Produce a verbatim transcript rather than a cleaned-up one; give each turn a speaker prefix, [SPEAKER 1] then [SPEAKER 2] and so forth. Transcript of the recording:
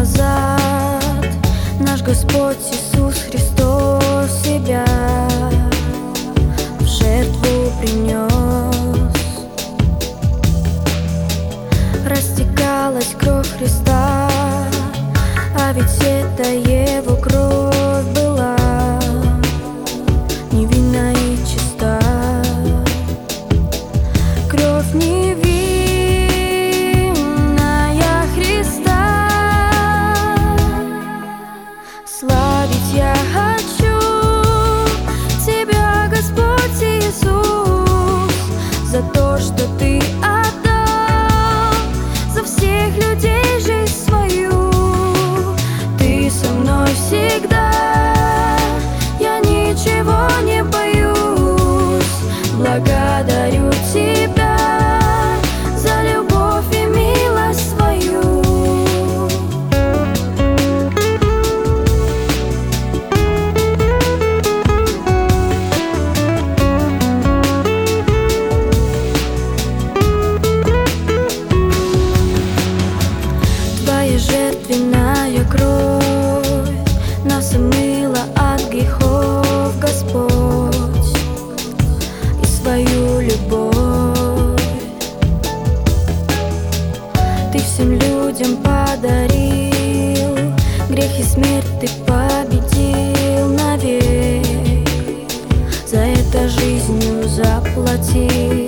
[SPEAKER 1] назад наш Господь Иисус Христос себя в жертву принес. Растекалась кровь Христа, а ведь это Его кровь была невинна и чиста. Кровь невинная Христа. Славить я хочу Тебя, Господь Иисус, за то, что Ты отдал за всех людей жизнь свою. Ты со мной всегда, я ничего не боюсь. Благодарю Тебя за любовь и милость свою. Твоя жертвенная кровь нас омыла от грехов, Господь, и свою любовь Ты всем людям подарил. Грех и смерть Ты победил навек, за это жизнью заплатил.